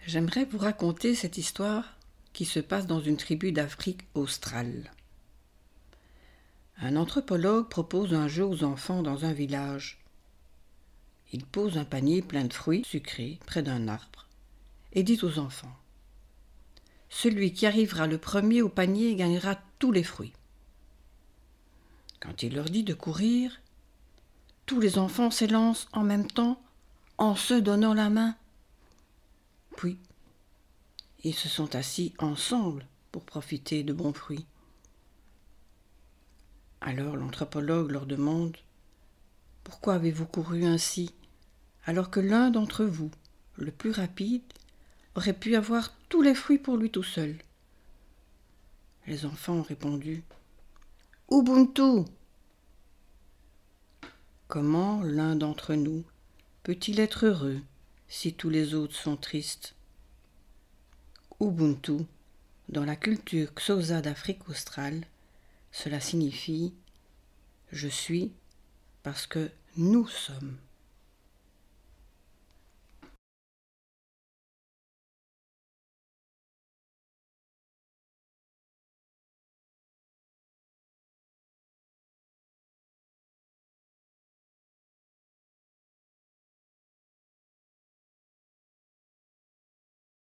J'aimerais vous raconter cette histoire qui se passe dans une tribu d'Afrique australe. Un anthropologue propose un jeu aux enfants dans un village. Il pose un panier plein de fruits sucrés près d'un arbre et dit aux enfants : « Celui qui arrivera le premier au panier gagnera tous les fruits. » Quand il leur dit de courir, tous les enfants s'élancent en même temps en se donnant la main. Puis, ils se sont assis ensemble pour profiter de bons fruits. Alors l'anthropologue leur demande : « Pourquoi avez-vous couru ainsi, alors que l'un d'entre vous, le plus rapide, aurait pu avoir tous les fruits pour lui tout seul ?» Les enfants ont répondu : « Ubuntu !» Comment l'un d'entre nous peut-il être heureux si tous les autres sont tristes ? Ubuntu, dans la culture Xhosa d'Afrique australe, cela signifie « je suis parce que nous sommes ».